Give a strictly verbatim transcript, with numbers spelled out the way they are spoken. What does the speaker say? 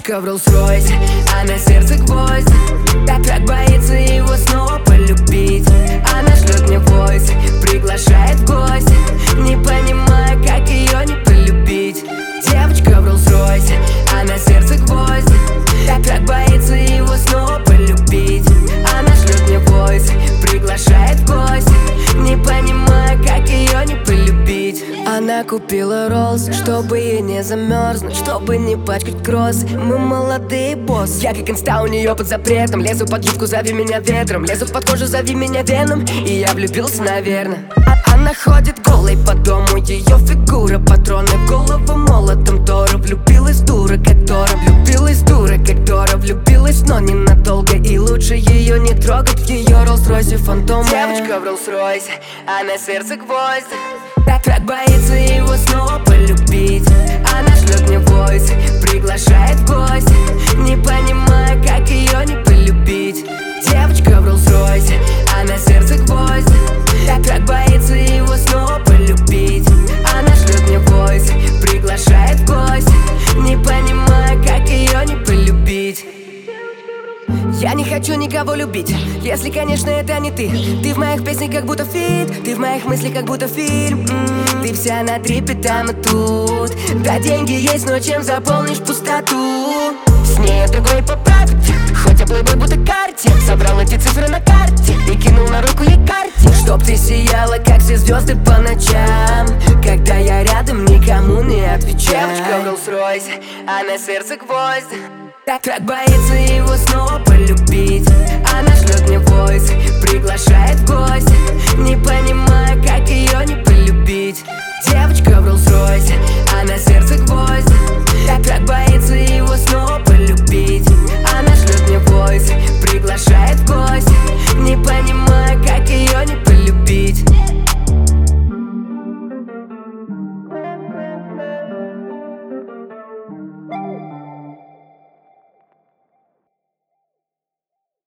Девочка в Роллс-Ройсе, а на сердце гвоздь. Так как боится его снова полюбить. Она шлет мне войс, приглашает в гости, не понимая, как ее не полюбить. Девочка в Роллс-Ройсе, а на сердце гвоздь. Так как боится его снова полюбить. Она шлет мне войс, приглашает в гости, не понимая, как ее не полюбить. Она купила Роллс, чтобы ей не замерзнуть, чтобы не пачкать кросс. Мы молодые босс. Я как инста у нее под запретом. Лезу под юбку, зови меня ветром. Лезу под кожу, зови меня веном. И я влюбился, наверное. а Она ходит голой по дому, ее фигура патроны в голову молотом Тора. Влюбилась дура, как Тора. Влюбилась дура, как Тора. Влюбилась, но ненадолго. И лучше ее не трогать в ее Роллс-Ройсе фантом. Девочка в Роллс-Ройсе, а на сердце гвоздь. Так, так боится его снова полюбить. Она шлет мне войс, приглашает в гости, не понимая, как ее не полюбить. Девочка в Роллс-Ройсе, а на сердце гвоздь. Так, так боится его снова полюбить. Она шлет мне войс, приглашает в гости, не понимая, как ее не полюбить. Я не хочу никого любить, если, конечно, это не ты. Ты в моих песнях как будто фит, ты в моих мыслях как будто фильм. м-м, Ты вся на трипе там и тут. Да, деньги есть, но чем заполнишь пустоту? С ней другой поправить, хоть я плейбой будто карте. Собрал эти цифры на карте и кинул на руку ей карте. Чтоб ты сияла, как все звезды по ночам, когда я рядом, никому не отвечаю. Девочка в Роллс-Ройсе, а на сердце гвоздь. Так, так боится его снова полюбить. Она шлет мне войс, приглашает в гости, не понимая, как ее не полюбить. Девочка в Роллс-Ройсе,